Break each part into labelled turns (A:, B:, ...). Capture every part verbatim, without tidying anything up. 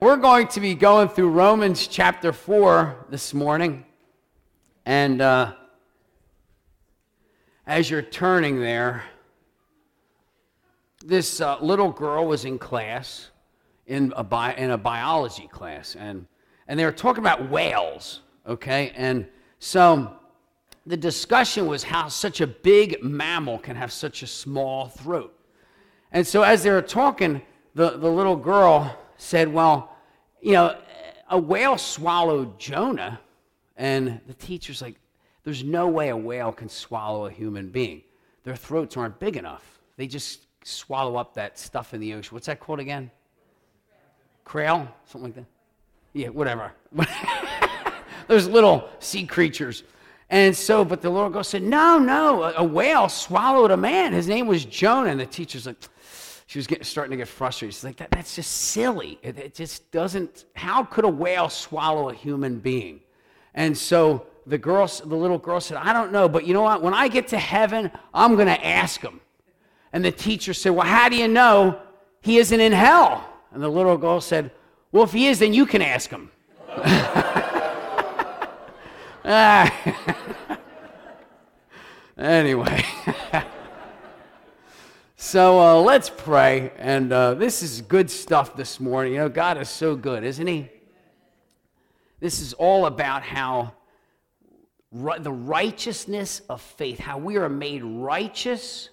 A: We're going to be going through Romans chapter four this morning. And uh, as you're turning there, this uh, little girl was in class, in a, bi- in a biology class, and, and they were talking about whales, okay? And so the discussion was how such a big mammal can have such a small throat. And so as they were talking, the, the little girl said, well, you know, a whale swallowed Jonah, and the teacher's like, there's no way a whale can swallow a human being. Their throats aren't big enough. They just swallow up that stuff in the ocean. What's that called again? Krill? Something like that? Yeah, whatever. Those little sea creatures. And so, but the little girl said, no, no, a, a whale swallowed a man. His name was Jonah. And the teacher's like, she was getting, starting to get frustrated. She's like, that, that's just silly. It, it just doesn't, how could a whale swallow a human being? And so the girl, the little girl said, I don't know, but you know what? When I get to heaven, I'm going to ask him. And the teacher said, well, how do you know he isn't in hell? And the little girl said, well, if he is, then you can ask him. Anyway. So uh, let's pray, and uh, this is good stuff this morning. You know, God is so good, isn't he? This is all about how ri- the righteousness of faith, how we are made righteous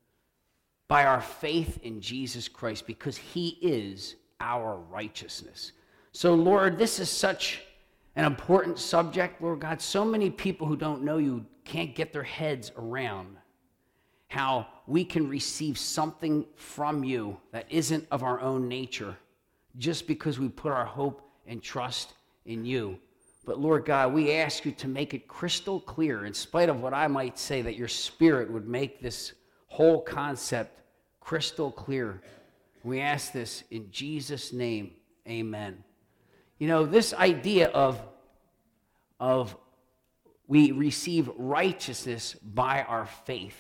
A: by our faith in Jesus Christ, because he is our righteousness. So, Lord, this is such an important subject, Lord God. So many people who don't know you can't get their heads around how we can receive something from you that isn't of our own nature just because we put our hope and trust in you. But Lord God, we ask you to make it crystal clear, in spite of what I might say, that your Spirit would make this whole concept crystal clear. We ask this in Jesus' name, amen. You know, this idea of, of we receive righteousness by our faith,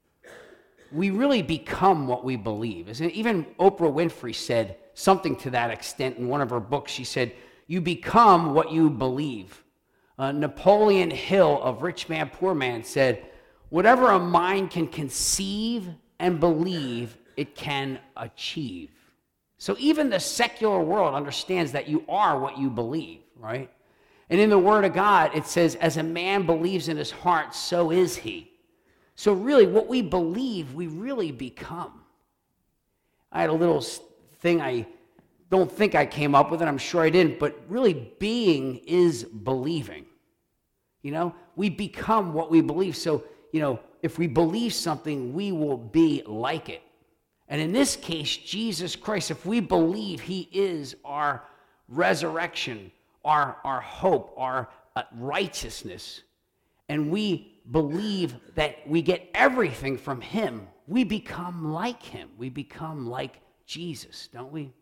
A: we really become what we believe. Even Oprah Winfrey said something to that extent in one of her books. She said, you become what you believe. Uh, Napoleon Hill of Rich Man, Poor Man said, whatever a mind can conceive and believe, it can achieve. So even the secular world understands that you are what you believe, right? And in the Word of God, it says, as a man believes in his heart, so is he. So really, what we believe, we really become. I had a little thing, I don't think I came up with it, I'm sure I didn't, but really being is believing. You know, we become what we believe. So, you know, if we believe something, we will be like it. And in this case, Jesus Christ, if we believe he is our resurrection, our, our hope, our uh, righteousness, and we believe that we get everything from him, we become like him. We become like Jesus, don't we?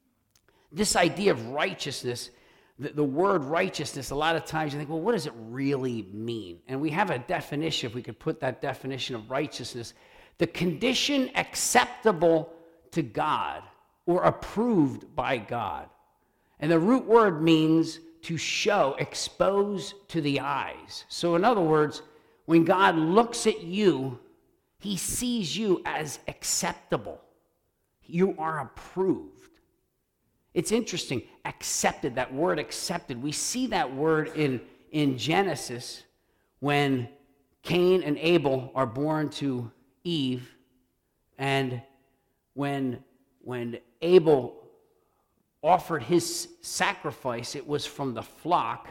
A: This idea of righteousness, the, the word righteousness, a lot of times you think, well, what does it really mean? And we have a definition, if we could put that definition of righteousness, the condition acceptable to God or approved by God. And the root word means to show, expose to the eyes. So in other words, when God looks at you, he sees you as acceptable. You are approved. It's interesting, accepted, that word accepted. We see that word in, in Genesis when Cain and Abel are born to Eve, and when, when Abel offered his sacrifice, it was from the flock,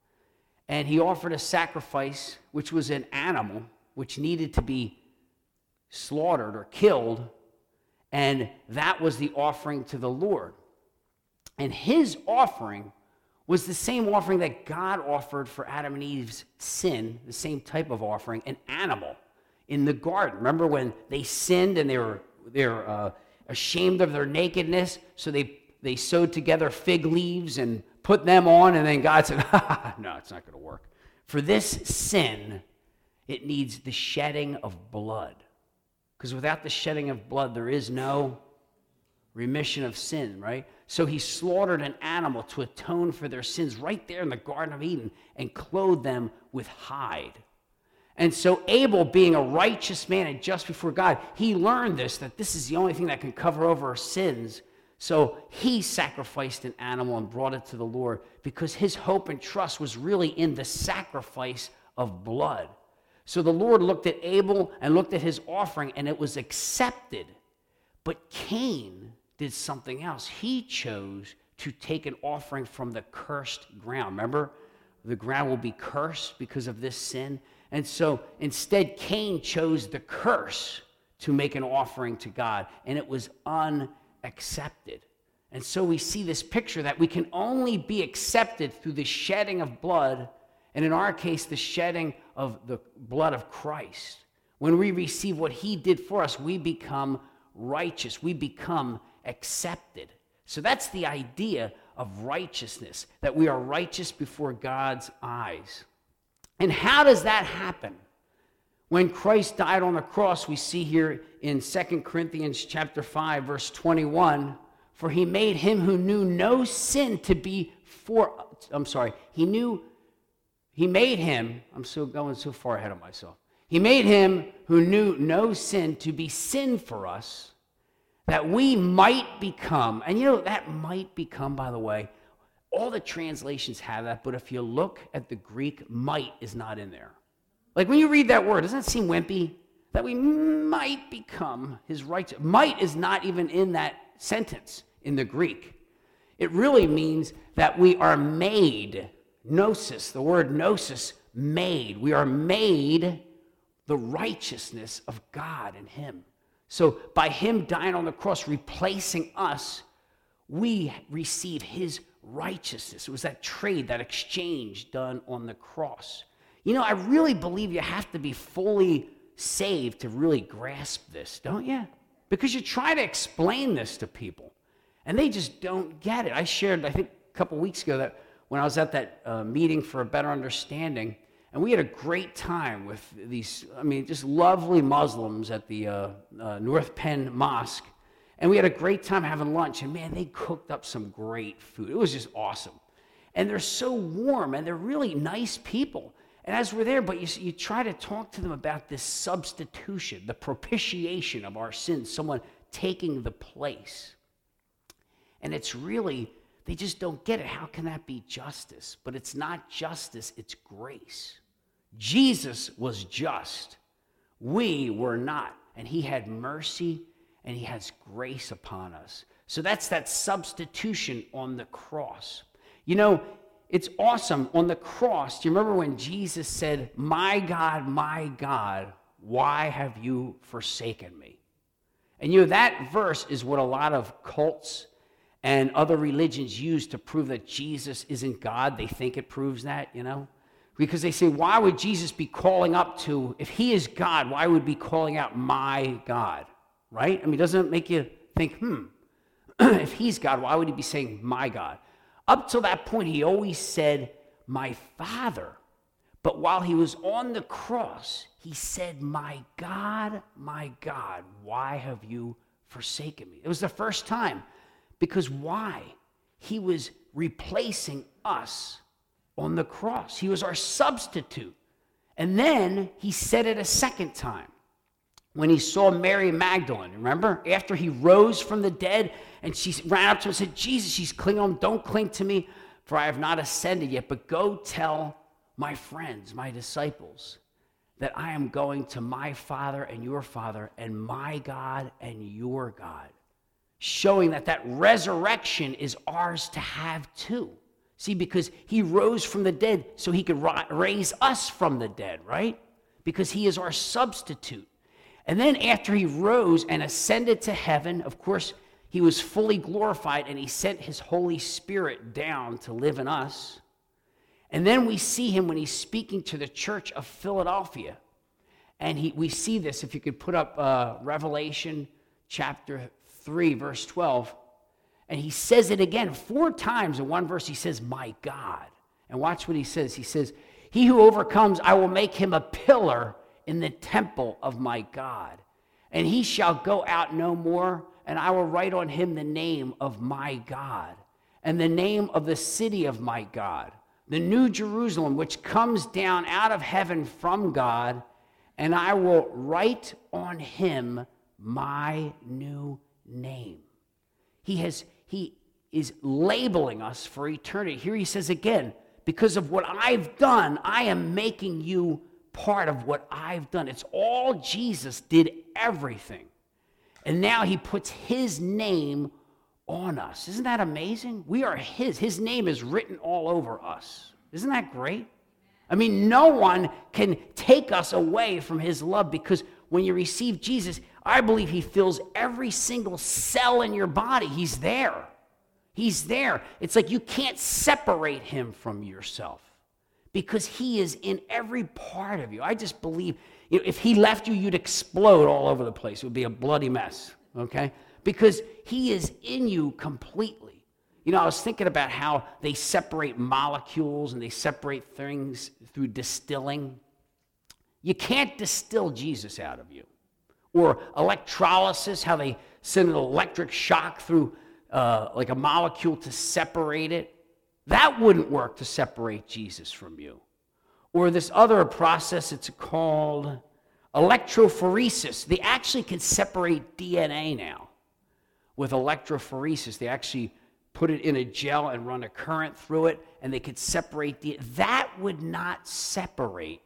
A: and he offered a sacrifice which was an animal which needed to be slaughtered or killed, and that was the offering to the Lord. And his offering was the same offering that God offered for Adam and Eve's sin, the same type of offering, an animal in the garden. Remember when they sinned and they were, they were uh, ashamed of their nakedness, so they, they sewed together fig leaves and put them on, and then God said, no, it's not going to work. For this sin, it needs the shedding of blood. Because without the shedding of blood, there is no remission of sin, right? So he slaughtered an animal to atone for their sins right there in the Garden of Eden and clothed them with hide. And so Abel, being a righteous man and just before God, he learned this, that this is the only thing that can cover over our sins. So he sacrificed an animal and brought it to the Lord because his hope and trust was really in the sacrifice of blood. So the Lord looked at Abel and looked at his offering, and it was accepted. But Cain did something else. He chose to take an offering from the cursed ground. Remember, the ground will be cursed because of this sin. And so instead, Cain chose the curse to make an offering to God, and it was unaccepted. And so we see this picture that we can only be accepted through the shedding of blood, and in our case, the shedding of the blood of Christ. When we receive what he did for us, we become righteous. We become accepted. So that's the idea of righteousness, that we are righteous before God's eyes. And how does that happen? When Christ died on the cross, we see here in Second Corinthians chapter five, verse twenty-one, for he made him who knew no sin to be for, I'm sorry, he knew, he made him, I'm so going so far ahead of myself. He made him who knew no sin to be sin for us, that we might become, and you know, that might become, by the way, all the translations have that, but if you look at the Greek, might is not in there. Like when you read that word, doesn't that seem wimpy? That we might become his righteous. Might is not even in that sentence in the Greek. It really means that we are made, gnosis, the word gnosis, made. We are made the righteousness of God in him. So by him dying on the cross, replacing us, we receive his righteousness. It was that trade, that exchange done on the cross. You know, I really believe you have to be fully saved to really grasp this, don't you? Because you try to explain this to people, and they just don't get it. I shared, I think, a couple weeks ago that when I was at that uh, meeting for a better understanding, and we had a great time with these, I mean, just lovely Muslims at the uh, uh, North Penn Mosque. And we had a great time having lunch, and man, they cooked up some great food. It was just awesome. And they're so warm, and they're really nice people. And as we're there, but you, you try to talk to them about this substitution, the propitiation of our sins, someone taking the place. And it's really, they just don't get it. How can that be justice? But it's not justice, it's grace. Jesus was just. We were not. And he had mercy, and he has grace upon us. So that's that substitution on the cross. You know, it's awesome. On the cross, do you remember when Jesus said, "My God, my God, why have you forsaken me?" And you know, that verse is what a lot of cults and other religions use to prove that Jesus isn't God. They think it proves that, you know? Because they say, why would Jesus be calling up to, if he is God, why would he be calling out my God? Right? I mean, doesn't it make you think, hmm, if he's God, why would he be saying my God? Up till that point, he always said, my Father. But while he was on the cross, he said, my God, my God, why have you forsaken me? It was the first time. Because why? He was replacing us on the cross. He was our substitute. And then he said it a second time when he saw Mary Magdalene, remember? After he rose from the dead, and she ran up to him and said, Jesus, she's clinging on, don't cling to me, for I have not ascended yet, but go tell my friends, my disciples, that I am going to my Father and your Father, and my God and your God. Showing that that resurrection is ours to have too. See, because he rose from the dead so he could raise us from the dead, right? Because he is our substitute. And then after he rose and ascended to heaven, of course, he was fully glorified, and he sent his Holy Spirit down to live in us. And then we see him when he's speaking to the church of Philadelphia. And he, we see this, if you could put up uh, Revelation chapter three, verse twelve. And he says it again four times. In one verse, he says, my God. And watch what he says. He says, he who overcomes, I will make him a pillar in the temple of my God. And he shall go out no more, and I will write on him the name of my God, and the name of the city of my God, the new Jerusalem, which comes down out of heaven from God, and I will write on him my new name. He has, he is labeling us for eternity. Here he says again, because of what I've done, I am making you part of what I've done. It's all Jesus did everything. And now he puts his name on us. Isn't that amazing? We are his. His name is written all over us. Isn't that great? I mean, no one can take us away from his love, because when you receive Jesus, I believe he fills every single cell in your body. He's there. He's there. It's like you can't separate him from yourself, because he is in every part of you. I just believe, you know, if he left you, you'd explode all over the place. It would be a bloody mess, okay? Because he is in you completely. You know, I was thinking about how they separate molecules and they separate things through distilling. You can't distill Jesus out of you. Or electrolysis, how they send an electric shock through uh, like a molecule to separate it. That wouldn't work to separate Jesus from you. Or this other process, it's called electrophoresis. They actually can separate D N A now with electrophoresis. They actually put it in a gel and run a current through it, and they could separate D N A. That would not separate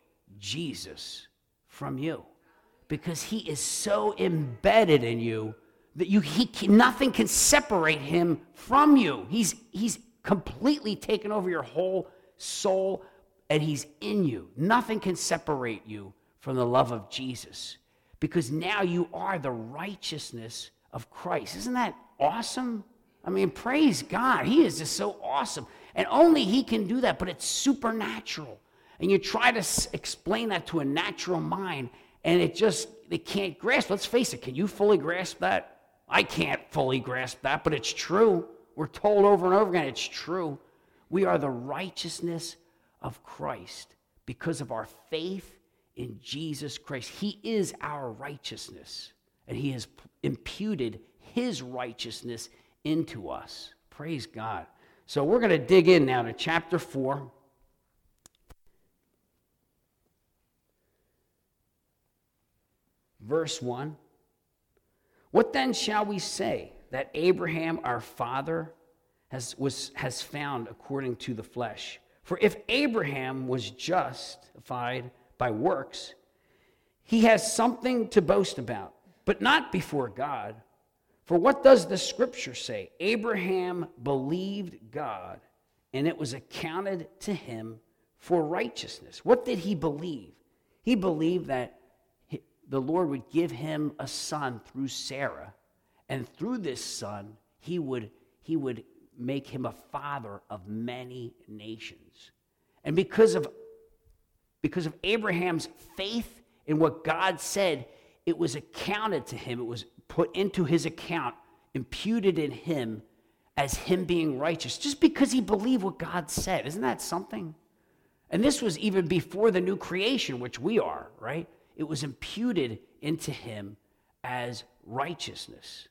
A: Jesus from you, because he is so embedded in you that you he can, nothing can separate him from you. He's he's completely taken over your whole soul, and he's in you. Nothing can separate you from the love of Jesus, because now you are the righteousness of Christ. Isn't that awesome? I mean, praise God. He is just so awesome. And only he can do that, but it's supernatural. And you try to s- explain that to a natural mind, and it just, they can't grasp. Let's face it, can you fully grasp that? I can't fully grasp that, but it's true. We're told over and over again, it's true. We are the righteousness of Christ because of our faith in Jesus Christ. He is our righteousness, and he has p- imputed his righteousness into us. Praise God. So we're going to dig in now to chapter four. Verse one. What then shall we say that Abraham our father has, was, has found according to the flesh? For if Abraham was justified by works, he has something to boast about, but not before God. For what does the scripture say? Abraham believed God, and it was accounted to him for righteousness. What did he believe? He believed that the Lord would give him a son through Sarah, and through this son, he would, he would make him a father of many nations. And because of, because of Abraham's faith in what God said, it was accounted to him, it was put into his account, imputed in him as him being righteous, just because he believed what God said. Isn't that something? And this was even before the new creation, which we are, right? It was imputed into him as righteousness.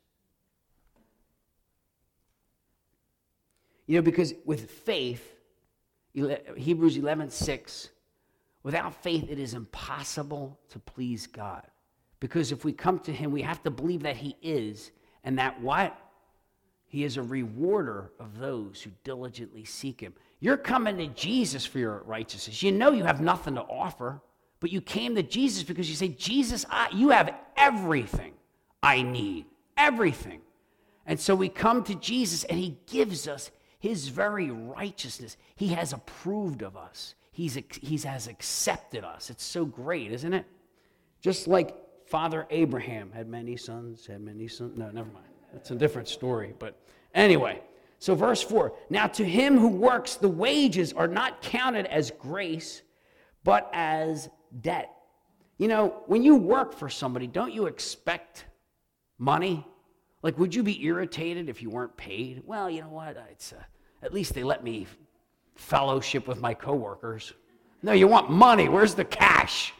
A: You know, because with faith, Hebrews eleven six, without faith it is impossible to please God. Because if we come to him, we have to believe that he is, and that what? He is a rewarder of those who diligently seek him. You're coming to Jesus for your righteousness. You know you have nothing to offer, but you came to Jesus because you say, Jesus, I, you have everything I need, everything. And so we come to Jesus, and he gives us his very righteousness. He has approved of us. He's, he has accepted us. It's so great, isn't it? Just like Father Abraham had many sons, had many sons. No, never mind. That's a different story. But anyway, so verse four. Now to him who works, the wages are not counted as grace, but as debt. You know, when you work for somebody, don't you expect money? Like, would you be irritated if you weren't paid? Well, you know what? It's uh, at least they let me fellowship with my coworkers. No, you want money. Where's the cash?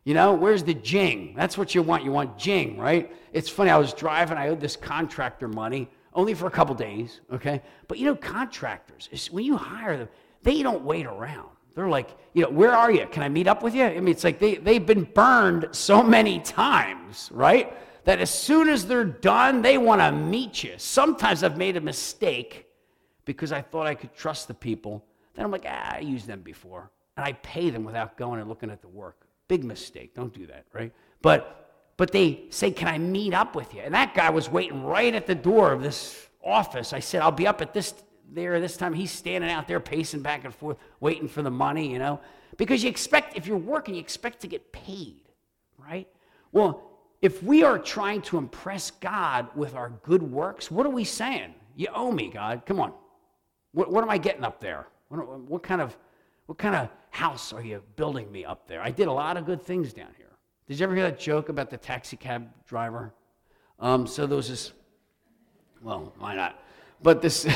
A: You know, where's the jing? That's what you want. You want jing, right? It's funny. I was driving. I owed this contractor money only for a couple days, okay? But, you know, contractors, when you hire them, they don't wait around. They're like, you know, where are you? Can I meet up with you? I mean, it's like they, they've been burned so many times, right? That as soon as they're done, they want to meet you. Sometimes I've made a mistake because I thought I could trust the people. Then I'm like, ah, I used them before. And I pay them without going and looking at the work. Big mistake. Don't do that, right? But but they say, can I meet up with you? And that guy was waiting right at the door of this office. I said, I'll be up at this there this time. He's standing out there pacing back and forth, waiting for the money, you know? Because you expect, if you're working, you expect to get paid, right? Well, if we are trying to impress God with our good works, what are we saying? You owe me, God. Come on. What, what am I getting up there? What, what kind of what kind of house are you building me up there? I did a lot of good things down here. Did you ever hear that joke about the taxi cab driver? Um, so there was this, well, why not? But this,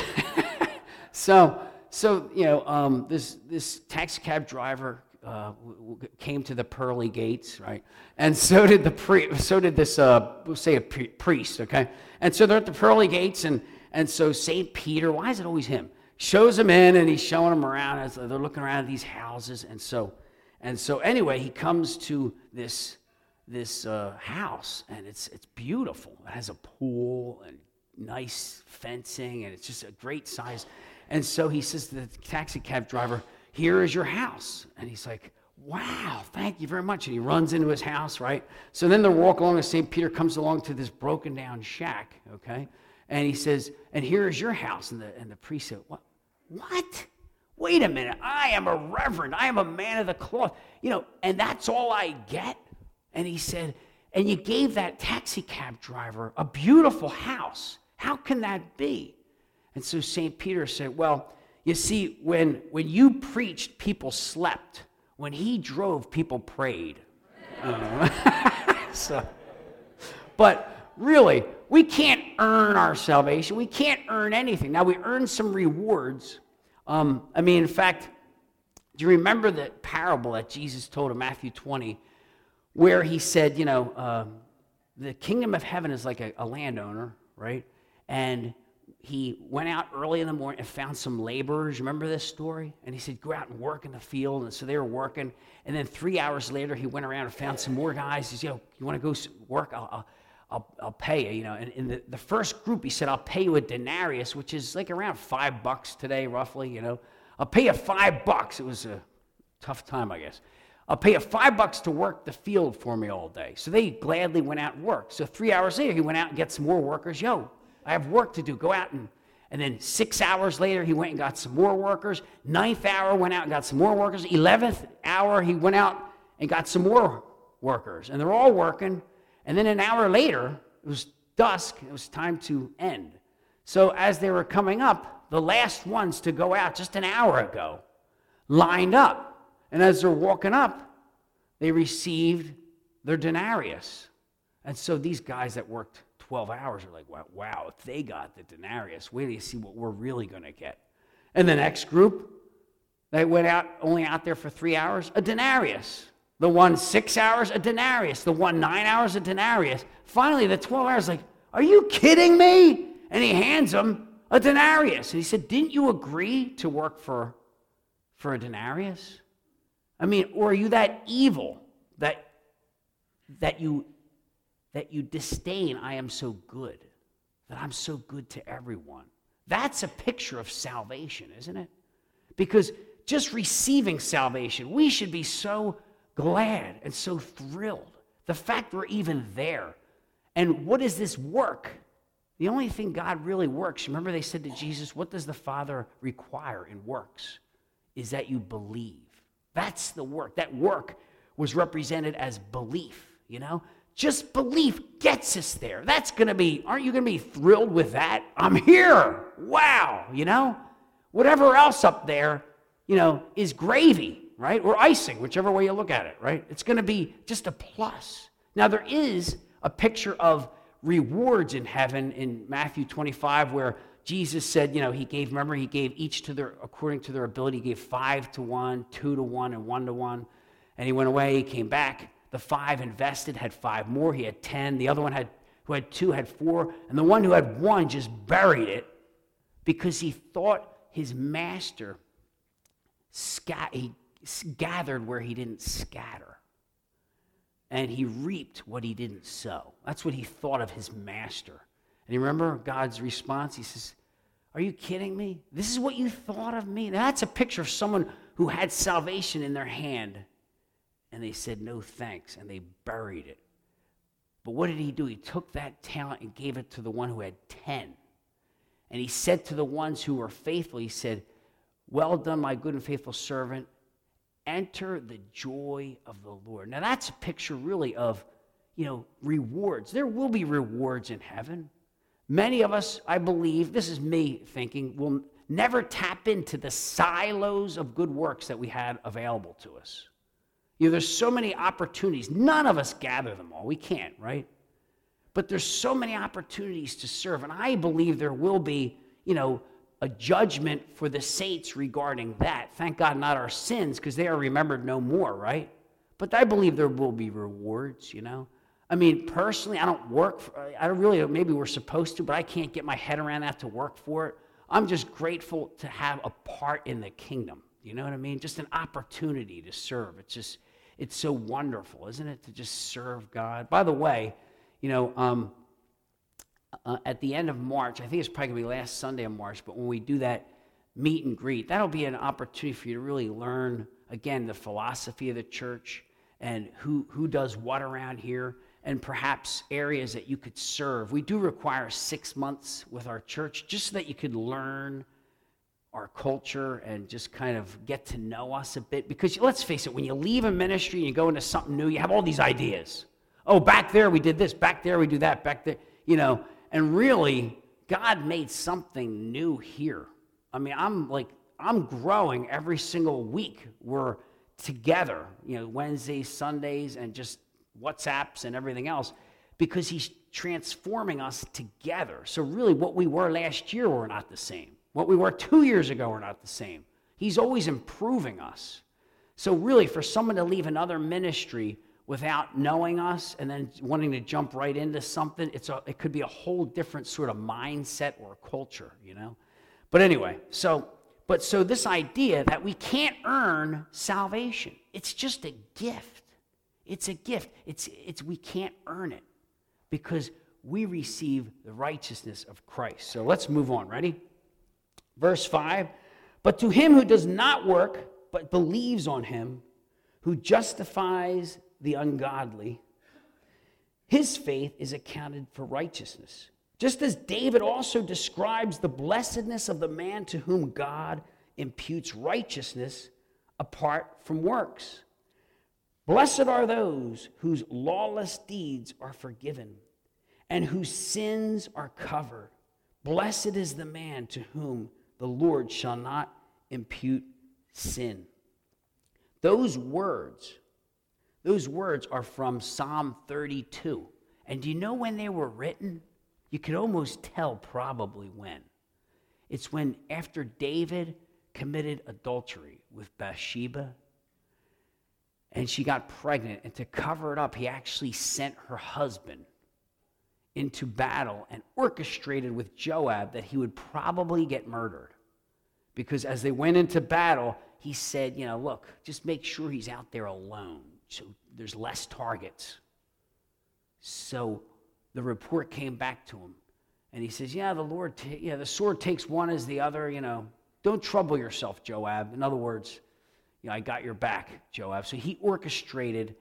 A: so so you know, um, this this taxi cab driver uh, w- w- came to the pearly gates, right? And so did the pri- so did this, uh, we'll say a pri- priest, okay? And so they're at the pearly gates, and and so Saint Peter, why is it always him? Shows them in, and he's showing them around as they're looking around at these houses, and so, and so anyway, he comes to this this uh, house, and it's it's beautiful. It has a pool and nice fencing, and it's just a great size. And so he says to the taxi cab driver, "Here is your house," and he's like, "Wow, thank you very much." And he runs into his house, right? So then they're walking along, and Saint Peter comes along to this broken down shack, okay, and he says, "And here is your house," and the and the priest said, "What?" What? Wait a minute. I am a reverend. I am a man of the cloth. You know, and that's all I get? And he said, and you gave that taxi cab driver a beautiful house. How can that be? And so Saint Peter said, well, you see, when, when you preached, people slept. When he drove, people prayed. Uh, so, but really, we can't earn our salvation. We can't earn anything. Now, we earn some rewards. Um, I mean, in fact, do you remember the parable that Jesus told in Matthew twenty, where he said, you know, uh, the kingdom of heaven is like a, a landowner, right? And he went out early in the morning and found some laborers. Remember this story? And he said, go out and work in the field. And so they were working. And then three hours later, he went around and found some more guys. He said, yo, you want to go work? I'll, I'll I'll, I'll pay you, you know. And in the, the first group, he said, I'll pay you a denarius, which is like around five bucks today, roughly, you know. I'll pay you five bucks. It was a tough time, I guess. I'll pay you five bucks to work the field for me all day. So they gladly went out and worked. So three hours later, he went out and got some more workers. Yo, I have work to do. Go out and, and then six hours later, he went and got some more workers. Ninth hour, went out and got some more workers. Eleventh hour, he went out and got some more workers. And they're all working. And then an hour later, it was dusk, it was time to end. So as they were coming up, the last ones to go out just an hour ago lined up. And as they're walking up, they received their denarius. And so these guys that worked twelve hours are like, wow, wow, if they got the denarius, wait till you see what we're really going to get. And the next group, they went out, only out there for three hours, a denarius. The one six hours, a denarius. The one nine hours, a denarius. Finally, the twelve hours, like, are you kidding me? And he hands them a denarius. And he said, didn't you agree to work for, for a denarius? I mean, or are you that evil that, that, you, that you disdain, I am so good, that I'm so good to everyone? That's a picture of salvation, isn't it? Because just receiving salvation, we should be so glad and so thrilled. The fact we're even there. And what is this work? The only thing God really works, remember they said to Jesus, what does the Father require in works? Is that you believe. That's the work. That work was represented as belief, you know? Just belief gets us there. That's going to be, aren't you going to be thrilled with that? I'm here. Wow, you know? Whatever else up there, you know, is gravy, right? Or icing, whichever way you look at it, right? It's going to be just a plus. Now, there is a picture of rewards in heaven in Matthew twenty-five where Jesus said, you know, he gave, remember, he gave each to their, according to their ability, he gave five to one, two to one, and one to one. And he went away, he came back. The five invested had five more. He had ten. The other one had who had two had four. And the one who had one just buried it because he thought his master scat- he gathered where he didn't scatter. And he reaped what he didn't sow. That's what he thought of his master. And you remember God's response? He says, are you kidding me? This is what you thought of me? Now, that's a picture of someone who had salvation in their hand. And they said, no thanks. And they buried it. But what did he do? He took that talent and gave it to the one who had ten. And he said to the ones who were faithful, he said, well done, my good and faithful servant. Enter the joy of the Lord. Now, that's a picture really of, you know, rewards. There will be rewards in heaven. Many of us, I believe, this is me thinking, will never tap into the silos of good works that we had available to us. You know, there's so many opportunities. None of us gather them all. We can't, right? But there's so many opportunities to serve. And I believe there will be, you know, a judgment for the saints regarding that. Thank God not our sins, because they are remembered no more, right? But I believe there will be rewards, you know? I mean, personally, I don't work for, I don't really, maybe we're supposed to, but I can't get my head around that to work for it. I'm just grateful to have a part in the kingdom. You know what I mean? Just an opportunity to serve. It's just, it's so wonderful, isn't it, to just serve God? By the way, you know, um, uh, at the end of March, I think it's probably going to be last Sunday of March, but when we do that meet and greet, that'll be an opportunity for you to really learn, again, the philosophy of the church and who, who does what around here, and perhaps areas that you could serve. We do require six months with our church just so that you could learn our culture and just kind of get to know us a bit. Because let's face it, when you leave a ministry and you go into something new, you have all these ideas. Oh, back there we did this, back there we do that, back there, you know. And really, God made something new here. I mean, I'm like, I'm growing every single week. We're together, you know, Wednesdays, Sundays, and just WhatsApps and everything else, because he's transforming us together. So really, what we were last year, we're not the same. What we were two years ago, we're not the same. He's always improving us. So really, for someone to leave another ministry without knowing us and then wanting to jump right into something, it's a, it could be a whole different sort of mindset or culture, you know? But anyway, so, but so this idea that we can't earn salvation, it's just a gift. It's a gift. It's, it's, we can't earn it because we receive the righteousness of Christ. So let's move on. Ready? Verse five, but to him who does not work, but believes on him, who justifies the ungodly, his faith is accounted for righteousness. Just as David also describes the blessedness of the man to whom God imputes righteousness apart from works. Blessed are those whose lawless deeds are forgiven and whose sins are covered. Blessed is the man to whom the Lord shall not impute sin. Those words, those words are from Psalm thirty-two. And do you know when they were written? You could almost tell probably when. It's when after David committed adultery with Bathsheba, and she got pregnant, and to cover it up, he actually sent her husband into battle and orchestrated with Joab that he would probably get murdered. Because as they went into battle, he said, you know, look, just make sure he's out there alone so there's less targets. So the report came back to him, and he says, yeah, the Lord, ta- yeah, the sword takes one as the other, you know. Don't trouble yourself, Joab. In other words, you know, I got your back, Joab. So he orchestrated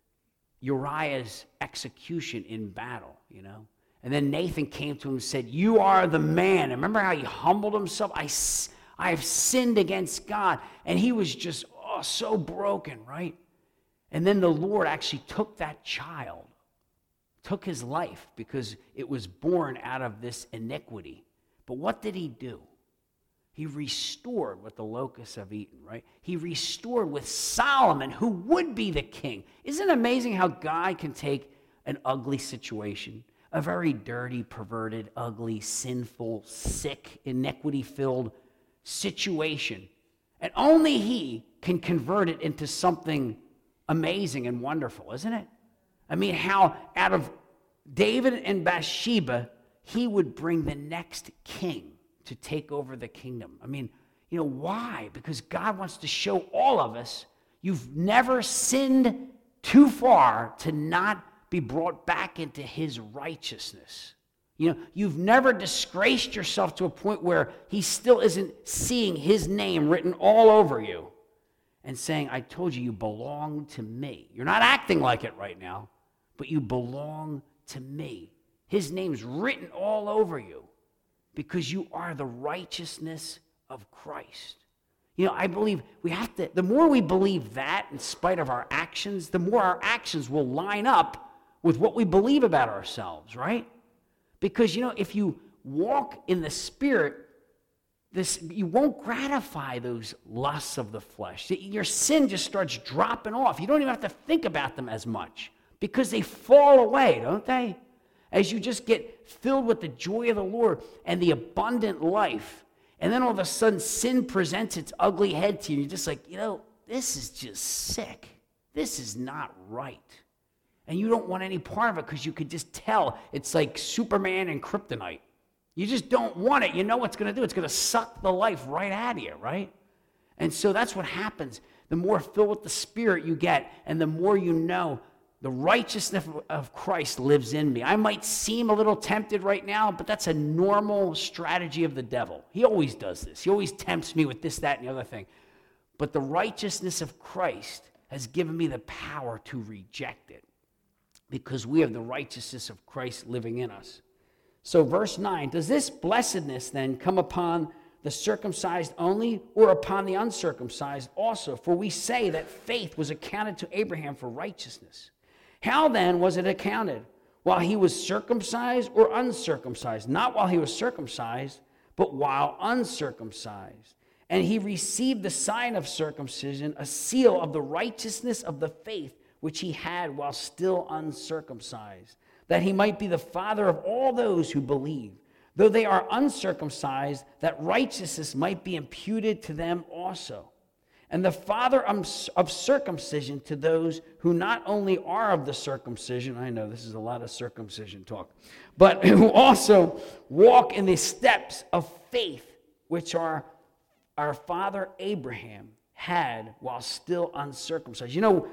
A: Uriah's execution in battle, you know. And then Nathan came to him and said, you are the man. And remember how he humbled himself? I, I have sinned against God. And he was just, oh, so broken, right? And then the Lord actually took that child, took his life because it was born out of this iniquity. But what did he do? He restored what the locusts have eaten, right? He restored with Solomon, who would be the king. Isn't it amazing how God can take an ugly situation, a very dirty, perverted, ugly, sinful, sick, iniquity-filled situation, and only he can convert it into something amazing and wonderful, isn't it? I mean, how out of David and Bathsheba, he would bring the next king to take over the kingdom. I mean, you know, why? Because God wants to show all of us you've never sinned too far to not be brought back into his righteousness. You know, you've never disgraced yourself to a point where he still isn't seeing his name written all over you and saying, I told you, you belong to me. You're not acting like it right now, but you belong to me. His name's written all over you because you are the righteousness of Christ. You know, I believe we have to, the more we believe that in spite of our actions, the more our actions will line up with what we believe about ourselves, right? Because, you know, if you walk in the Spirit, this you won't gratify those lusts of the flesh. Your sin just starts dropping off. You don't even have to think about them as much because they fall away, don't they? As you just get filled with the joy of the Lord and the abundant life. And then all of a sudden, sin presents its ugly head to you. You're just like, you know, this is just sick. This is not right. And you don't want any part of it because you could just tell it's like Superman and kryptonite. You just don't want it. You know what's going to do. It's going to suck the life right out of you, right? And so that's what happens. The more filled with the Spirit you get, and the more you know the righteousness of Christ lives in me. I might seem a little tempted right now, but that's a normal strategy of the devil. He always does this. He always tempts me with this, that, and the other thing. But the righteousness of Christ has given me the power to reject it because we have the righteousness of Christ living in us. So verse nine, does this blessedness then come upon the circumcised only or upon the uncircumcised also? For we say that faith was accounted to Abraham for righteousness. How then was it accounted? While he was circumcised or uncircumcised? Not while he was circumcised, but while uncircumcised. And he received the sign of circumcision, a seal of the righteousness of the faith which he had while still uncircumcised, that he might be the father of all those who believe, though they are uncircumcised, that righteousness might be imputed to them also. And the father of circumcision to those who not only are of the circumcision, I know this is a lot of circumcision talk, but who also walk in the steps of faith, which are our father Abraham had while still uncircumcised. You know,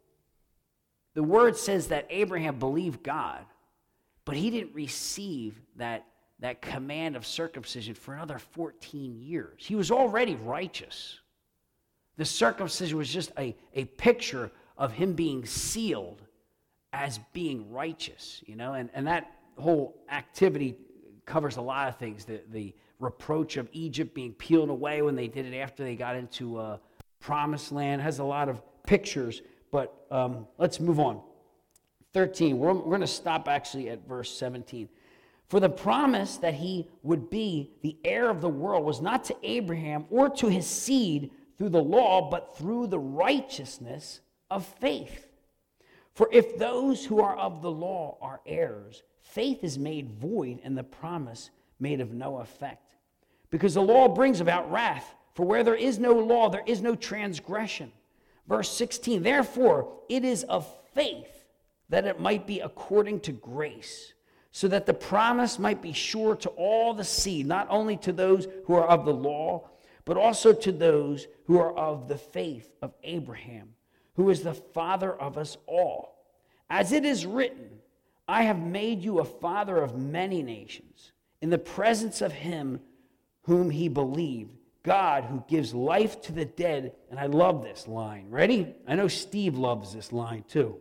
A: the word says that Abraham believed God, but he didn't receive that, that command of circumcision for another fourteen years. He was already righteous. The circumcision was just a, a picture of him being sealed as being righteous, you know, and, and that whole activity covers a lot of things. The, the reproach of Egypt being peeled away when they did it after they got into uh, promised land has a lot of pictures, but um, let's move on. thirteen, we're, we're going to stop actually at verse seventeen. For the promise that he would be the heir of the world was not to Abraham or to his seed through the law, but through the righteousness of faith. For if those who are of the law are heirs, faith is made void and the promise made of no effect. Because the law brings about wrath, for where there is no law, there is no transgression. Verse sixteen, therefore it is of faith that it might be according to grace, so that the promise might be sure to all the seed, not only to those who are of the law, but also to those who are of the faith of Abraham, who is the father of us all. As it is written, I have made you a father of many nations, in the presence of him whom he believed, God who gives life to the dead. And I love this line. Ready? I know Steve loves this line too.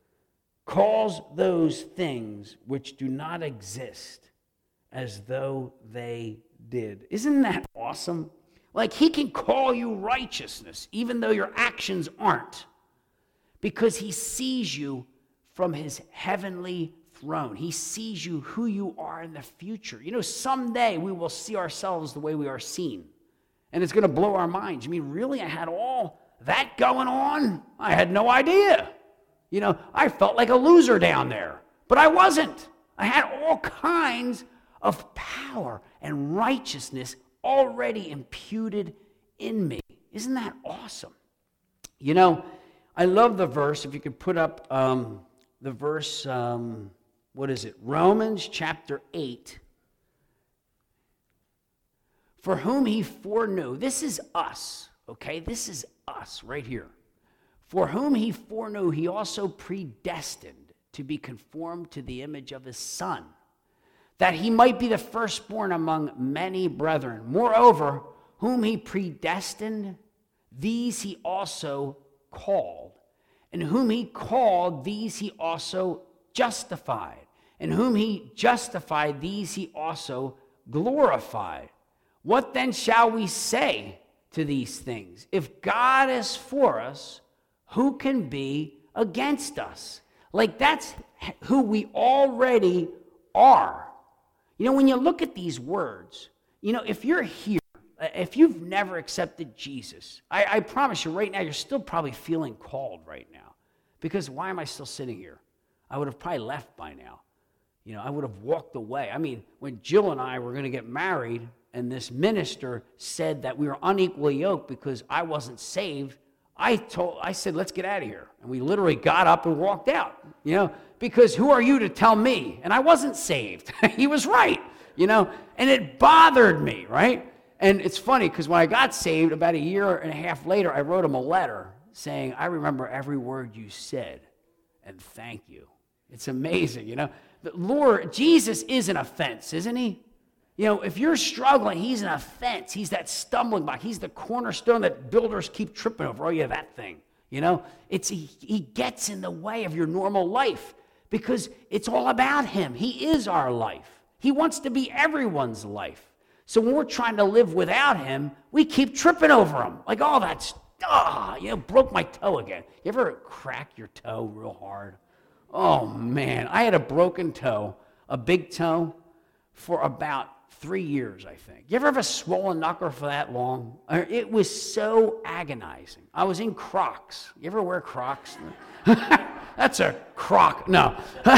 A: Calls those things which do not exist as though they did. Isn't that awesome? Like, he can call you righteousness, even though your actions aren't, because he sees you from his heavenly throne. He sees you who you are in the future. You know, someday we will see ourselves the way we are seen, and it's going to blow our minds. You mean, really? I had all that going on? I had no idea. You know, I felt like a loser down there, but I wasn't. I had all kinds of power and righteousness already imputed in me. Isn't that awesome? You know, I love the verse, if you could put up um, the verse, um, what is it? Romans chapter eight. For whom he foreknew, this is us, okay? This is us right here. For whom he foreknew, he also predestined to be conformed to the image of his Son, that he might be the firstborn among many brethren. Moreover, whom he predestined, these he also called. And whom he called, these he also justified. And whom he justified, these he also glorified. What then shall we say to these things? If God is for us, who can be against us? Like, that's who we already are. You know, when you look at these words, you know, if you're here, if you've never accepted Jesus, I, I promise you right now, you're still probably feeling called right now. Because why am I still sitting here? I would have probably left by now. You know, I would have walked away. I mean, when Jill and I were going to get married, and this minister said that we were unequally yoked because I wasn't saved, I told, I said, let's get out of here. And we literally got up and walked out, you know, because who are you to tell me? And I wasn't saved. He was right, you know, and it bothered me, right? And it's funny because when I got saved, about a year and a half later, I wrote him a letter saying, I remember every word you said, and thank you. It's amazing, you know. The Lord, Jesus is an offense, isn't he? You know, if you're struggling, he's an offense. He's that stumbling block. He's the cornerstone that builders keep tripping over. Oh, yeah, that thing. You know, it's he, he gets in the way of your normal life because it's all about him. He is our life. He wants to be everyone's life. So when we're trying to live without him, we keep tripping over him. Like, oh, that's, ah, you know, broke my toe again. You ever crack your toe real hard? Oh, man. I had a broken toe, a big toe, for about three years, I think. You ever have a swollen knuckle for that long? It was so agonizing. I was in Crocs. You ever wear Crocs? That's a croc. No.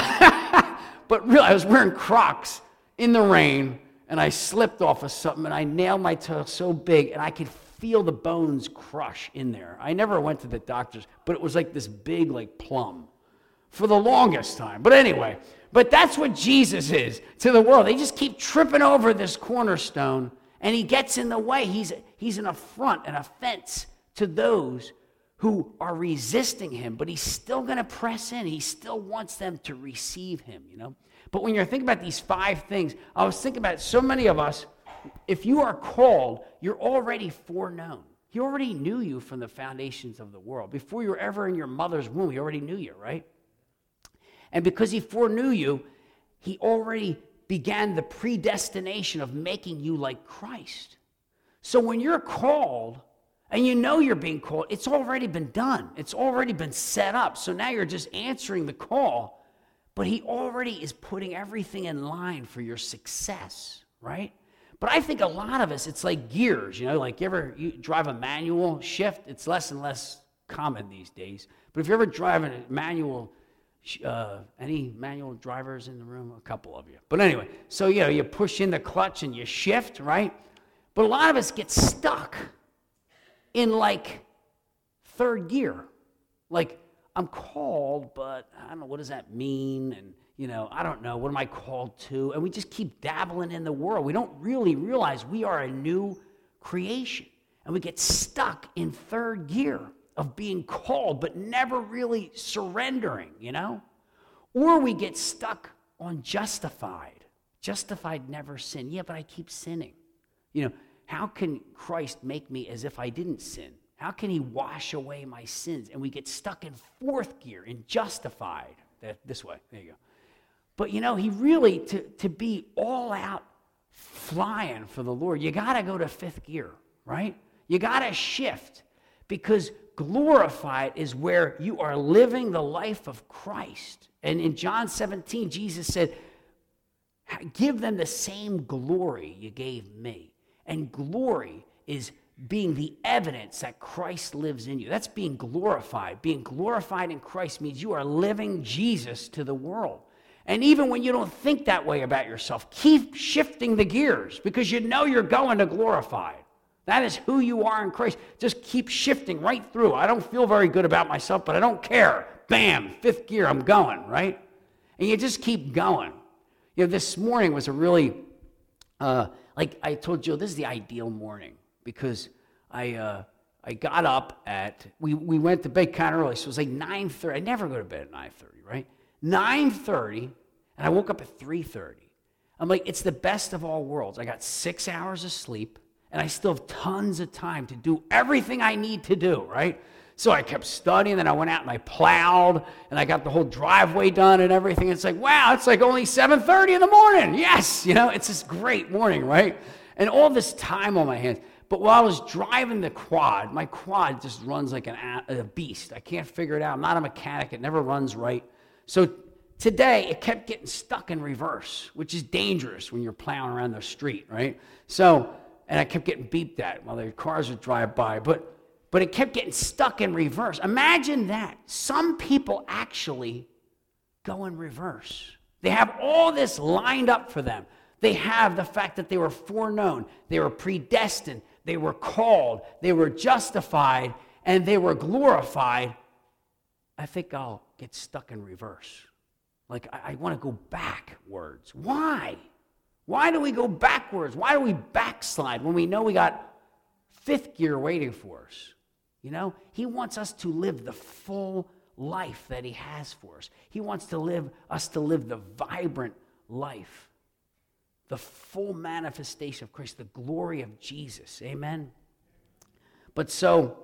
A: But really, I was wearing Crocs in the rain, and I slipped off of something, and I nailed my toe so big, and I could feel the bones crush in there. I never went to the doctors, but it was like this big, like, plum for the longest time. But anyway, but that's what Jesus is to the world. They just keep tripping over this cornerstone, and he gets in the way. He's, he's an affront, an offense to those who are resisting him, but he's still going to press in. He still wants them to receive him, you know. But when you're thinking about these five things, I was thinking about so many of us, if you are called, you're already foreknown. He already knew you from the foundations of the world. Before you were ever in your mother's womb, he already knew you, right? And because he foreknew you, he already began the predestination of making you like Christ. So when you're called, and you know you're being called, it's already been done. It's already been set up. So now you're just answering the call, but he already is putting everything in line for your success, right? But I think a lot of us, it's like gears, you know, like you ever you drive a manual shift, it's less and less common these days. But if you're ever driving a manual, uh, any manual drivers in the room? A couple of you. But anyway, so, you know, you push in the clutch and you shift, right? But a lot of us get stuck in like third gear. Like, I'm called, but I don't know, what does that mean? And, you know, I don't know, what am I called to? And we just keep dabbling in the world. We don't really realize we are a new creation. And we get stuck in third gear of being called, but never really surrendering, you know? Or we get stuck on justified. Justified, never sin. Yeah, but I keep sinning. You know, how can Christ make me as if I didn't sin? How can he wash away my sins? And we get stuck in fourth gear, in justified. That, this way, there you go. But you know, he really, to, to be all out flying for the Lord, you got to go to fifth gear, right? You got to shift, because glorified is where you are living the life of Christ. And in John seventeen, Jesus said, give them the same glory you gave me. And glory is being the evidence that Christ lives in you. That's being glorified. Being glorified in Christ means you are living Jesus to the world. And even when you don't think that way about yourself, keep shifting the gears, because you know you're going to glorified. That is who you are in Christ. Just keep shifting right through. I don't feel very good about myself, but I don't care. Bam, fifth gear, I'm going, right? And you just keep going. You know, this morning was a really, uh, like I told Jill, this is the ideal morning because I uh, I got up at, we, we went to bed kind of early, so it was like nine thirty. I never go to bed at nine thirty, right? nine thirty, and I woke up at three thirty. I'm like, it's the best of all worlds. I got six hours of sleep, and I still have tons of time to do everything I need to do, right? So I kept studying, then I went out and I plowed, and I got the whole driveway done and everything. It's like, wow, it's like only seven thirty in the morning. Yes, you know, it's this great morning, right? And all this time on my hands. But while I was driving the quad, my quad just runs like an, a beast. I can't figure it out. I'm not a mechanic. It never runs right. So today, it kept getting stuck in reverse, which is dangerous when you're plowing around the street, right? So, and I kept getting beeped at while the cars would drive by. But But it kept getting stuck in reverse. Imagine that. Some people actually go in reverse. They have all this lined up for them. They have the fact that they were foreknown, they were predestined, they were called, they were justified, and they were glorified. I think I'll get stuck in reverse. Like, I, I want to go backwards. Why? Why do we go backwards? Why do we backslide when we know we got fifth gear waiting for us? You know, he wants us to live the full life that he has for us. He wants to live us to live the vibrant life, the full manifestation of Christ, the glory of Jesus. Amen. But so,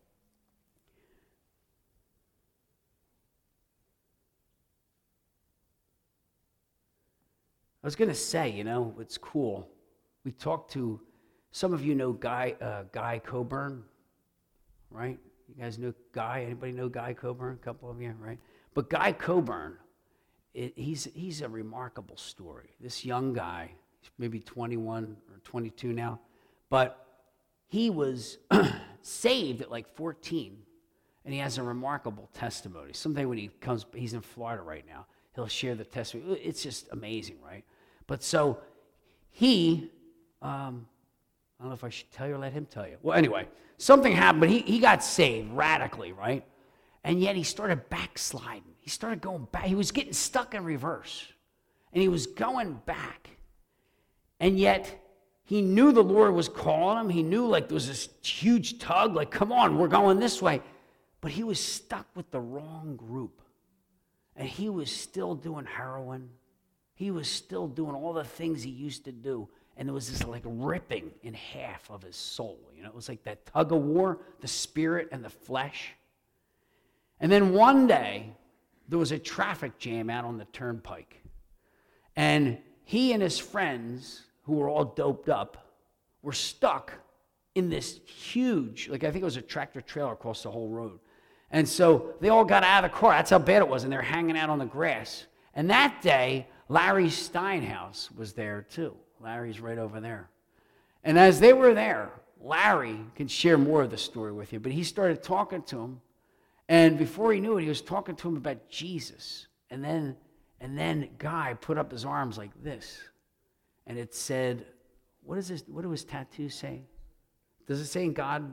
A: I was going to say, you know, it's cool. We talked to, some of you know Guy, uh, Guy Coburn. Right? You guys know Guy? Anybody know Guy Coburn? A couple of you, right? But Guy Coburn, it, he's he's a remarkable story. This young guy, he's maybe twenty-one or twenty-two now, but he was saved at like fourteen, and he has a remarkable testimony. Someday when he comes, he's in Florida right now, he'll share the testimony. It's just amazing, right? But so he, um, I don't know if I should tell you or let him tell you. Well, anyway, something happened, but he, he got saved radically, right? And yet he started backsliding. He started going back. He was getting stuck in reverse. And he was going back. And yet he knew the Lord was calling him. He knew like there was this huge tug, like, come on, we're going this way. But he was stuck with the wrong group. And he was still doing heroin. He was still doing all the things he used to do. And there was this like ripping in half of his soul. You know, it was like that tug of war, the spirit and the flesh. And then one day, there was a traffic jam out on the turnpike. And he and his friends, who were all doped up, were stuck in this huge, like I think it was a tractor trailer across the whole road. And so they all got out of the car. That's how bad it was. And they're hanging out on the grass. And that day, Larry Steinhaus was there too. Larry's right over there. And as they were there, Larry can share more of the story with you, but he started talking to him, and before he knew it, he was talking to him about Jesus. And then, and then Guy put up his arms like this, and it said, what is this? What do his tattoos say? Does it say in God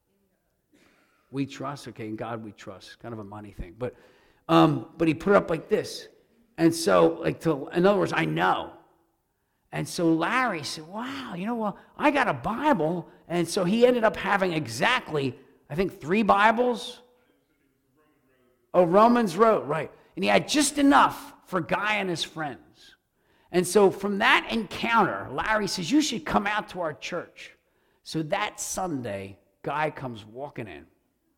A: we trust? Okay, in God we trust. Kind of a money thing. But, um, but he put it up like this. And so, like, to, in other words, I know. And so Larry said, wow, you know, well, I got a Bible. And so he ended up having exactly, I think, three Bibles. Oh, Romans Road, right. And he had just enough for Guy and his friends. And so from that encounter, Larry says, you should come out to our church. So that Sunday, Guy comes walking in.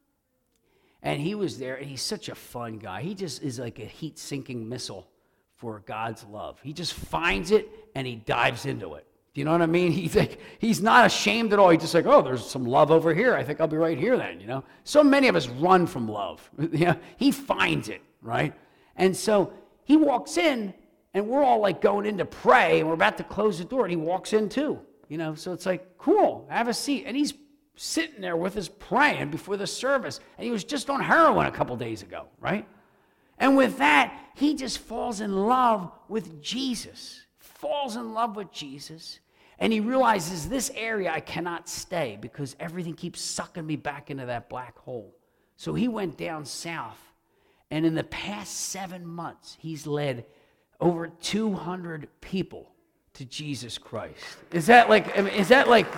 A: And he was there, and he's such a fun guy. He just is like a heat-sinking missile for God's love. He just finds it, and he dives into it. Do you know what I mean? He's like, he's not ashamed at all. He's just like, oh, there's some love over here. I think I'll be right here then, you know? So many of us run from love. You know? He finds it, right? And so he walks in, and we're all like going in to pray, and we're about to close the door, and he walks in too, you know? So it's like, cool, have a seat. And he's sitting there with us praying before the service, and he was just on heroin a couple days ago, right? And with that, he just falls in love with Jesus, falls in love with Jesus, And he realizes this area I cannot stay because everything keeps sucking me back into that black hole. So he went down south, and in the past seven months, he's led over two hundred people to Jesus Christ. Is that like, I mean, is that like,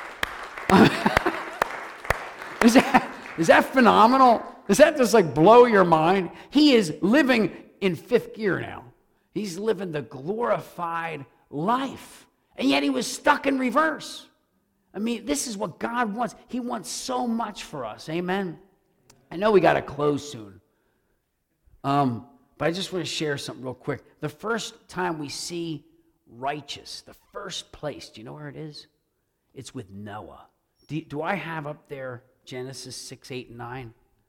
A: is that, is that phenomenal? Does that just like blow your mind? He is living in fifth gear now. He's living the glorified life. And yet he was stuck in reverse. I mean, this is what God wants. He wants so much for us. Amen. I know we got to close soon. Um, but I just want to share something real quick. The first time we see righteous, the first place, do you know where it is? It's with Noah. Do, do I have up there Genesis six, eight, and nine?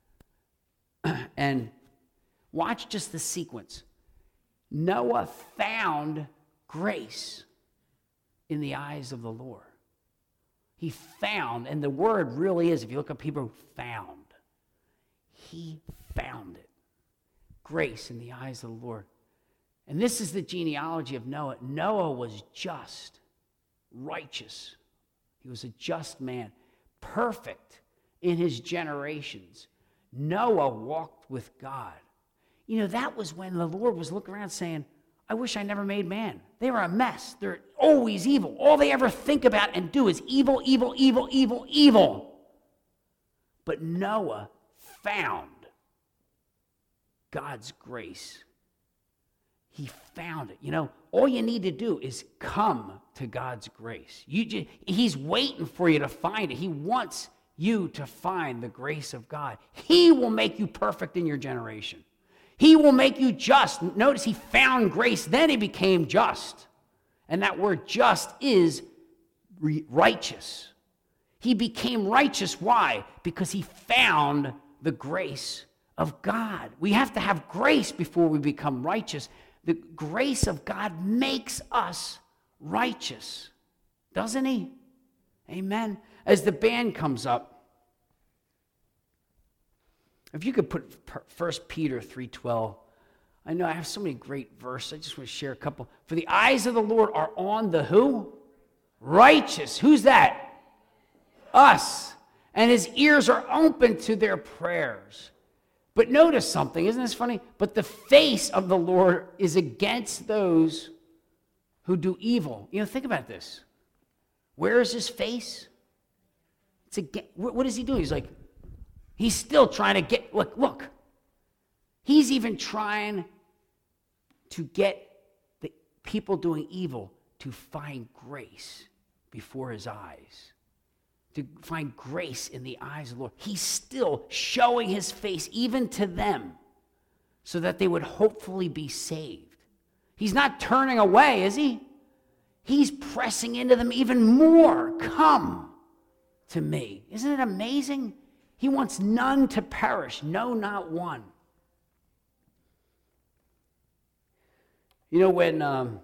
A: And watch just the sequence. Noah found grace in the eyes of the Lord. He found, and the word really is, if you look up Hebrew, found. He found it. Grace in the eyes of the Lord. And this is the genealogy of Noah. Noah was just, righteous. He was a just man, perfect in his generations. Noah walked with God. You know, that was when the Lord was looking around saying, I wish I never made man. They were a mess. They're always evil. All they ever think about and do is evil, evil, evil, evil, evil. But Noah found God's grace. He found it. You know, all you need to do is come to God's grace. You just, he's waiting for you to find it. He wants you to find the grace of God. He will make you perfect in your generation. He will make you just. Notice he found grace, then he became just. And that word just is re- righteous. He became righteous. Why? Because he found the grace of God. We have to have grace before we become righteous. The grace of God makes us righteous, doesn't he? Amen. As the band comes up, if you could put First Peter three twelve. I know I have so many great verses. I just want to share a couple. For the eyes of the Lord are on the who? Righteous. Who's that? Us. And his ears are open to their prayers. But notice something. Isn't this funny? But the face of the Lord is against those who do evil. You know, think about this. Where is his face? It's against, what is he doing? He's like, he's still trying to get, look, look. He's even trying to get the people doing evil to find grace before his eyes, to find grace in the eyes of the Lord. He's still showing his face even to them so that they would hopefully be saved. He's not turning away, is he? He's pressing into them even more. Come to me. Isn't it amazing? He wants none to perish, no, not one. You know, when um,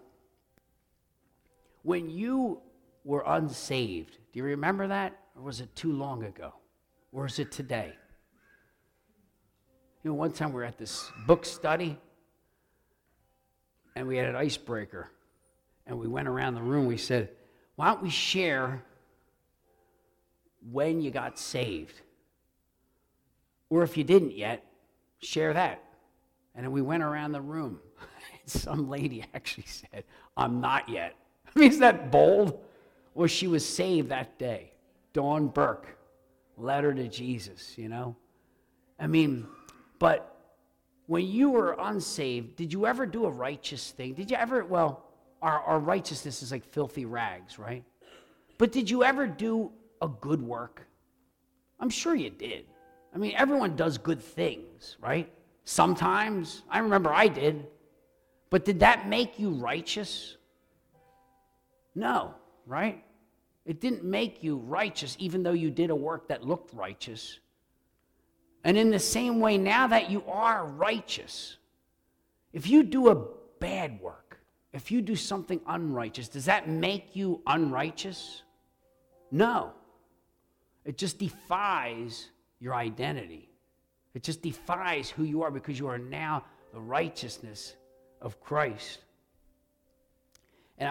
A: when you were unsaved, do you remember that? Or was it too long ago? Or is it today? You know, one time we were at this book study, and we had an icebreaker, and we went around the room. We said, why don't we share when you got saved? Or if you didn't yet, share that. And then we went around the room. Some lady actually said, I'm not yet. I mean, isn't that bold? Well, she was saved that day. Dawn Burke led her to Jesus, you know? I mean, but when you were unsaved, did you ever do a righteous thing? Did you ever, well, our, our righteousness is like filthy rags, right? But did you ever do a good work? I'm sure you did. I mean, everyone does good things, right? Sometimes. I remember I did. But did that make you righteous? No, right? It didn't make you righteous, even though you did a work that looked righteous. And in the same way, now that you are righteous, if you do a bad work, if you do something unrighteous, does that make you unrighteous? No. It just defies your identity. It just defies who you are, because you are now the righteousness of Christ. And I,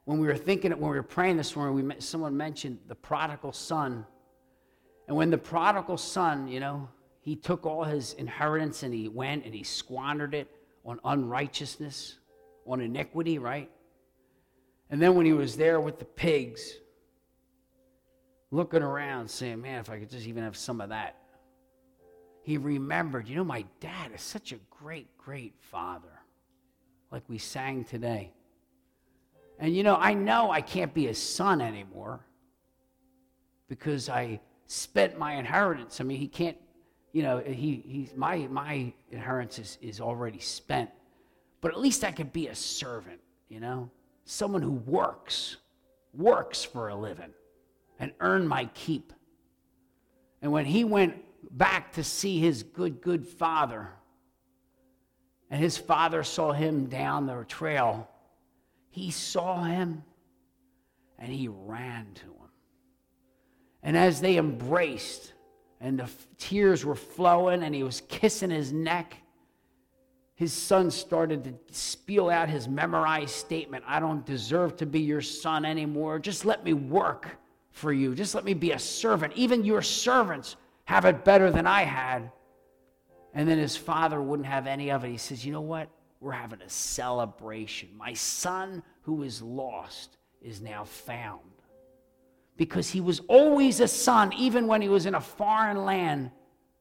A: when we were thinking, when we were praying this morning, we met, someone mentioned the prodigal son. And when the prodigal son, you know, he took all his inheritance and he went and he squandered it on unrighteousness, on iniquity, right? And then when he was there with the pigs, looking around saying, man, if I could just even have some of that, he remembered, you know, my dad is such a great, great father, like we sang today. And, you know, I know I can't be a son anymore because I spent my inheritance. I mean, he can't, you know, he he's my my inheritance is, is already spent. But at least I could be a servant, you know, someone who works, works for a living and earn my keep. And when he went back to see his good, good father, and his father saw him down the trail, he saw him and he ran to him. And as they embraced and the f- tears were flowing and he was kissing his neck, his son started to spiel out his memorized statement. I don't deserve to be your son anymore. Just let me work for you. Just let me be a servant. Even your servants have it better than I had. And then his father wouldn't have any of it. He says, you know what? We're having a celebration. My son who is lost is now found. Because he was always a son, even when he was in a foreign land,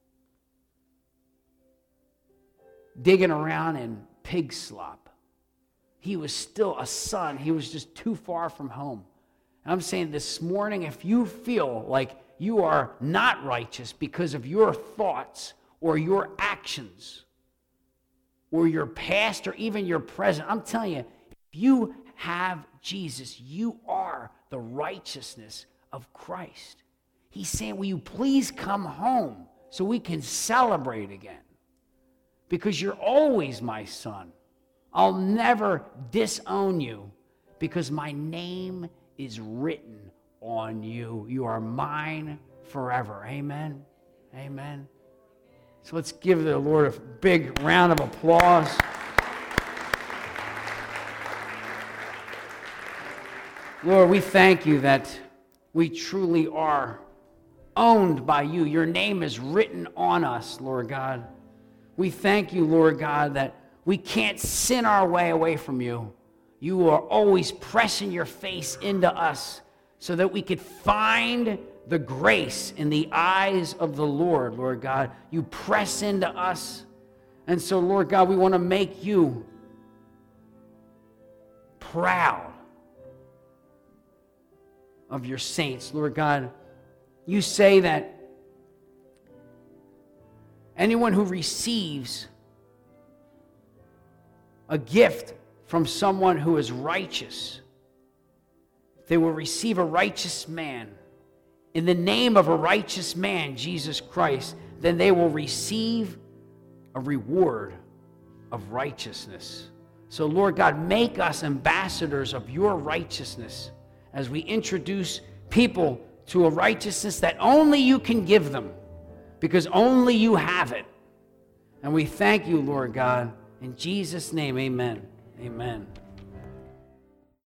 A: digging around in pig slop. He was still a son. He was just too far from home. And I'm saying this morning, if you feel like you are not righteous because of your thoughts or your actions or your past or even your present, I'm telling you, if you have Jesus, you are the righteousness of Christ. He's saying, will you please come home so we can celebrate again? Because you're always my son. I'll never disown you because my name is written on you. You are mine forever. Amen. Amen. So let's give the Lord a big round of applause. Lord, we thank you that we truly are owned by you. Your name is written on us, Lord God. We thank you, Lord God, that we can't sin our way away from you. You are always pressing your face into us so that we could find the grace in the eyes of the Lord, Lord God. You press into us. And so, Lord God, we want to make you proud of your saints. Lord God, you say that anyone who receives a gift from someone who is righteous, they will receive a righteous man. In the name of a righteous man, Jesus Christ, then they will receive a reward of righteousness. So, Lord God, make us ambassadors of your righteousness as we introduce people to a righteousness that only you can give them, because only you have it. And we thank you, Lord God. In Jesus' name, amen. Amen.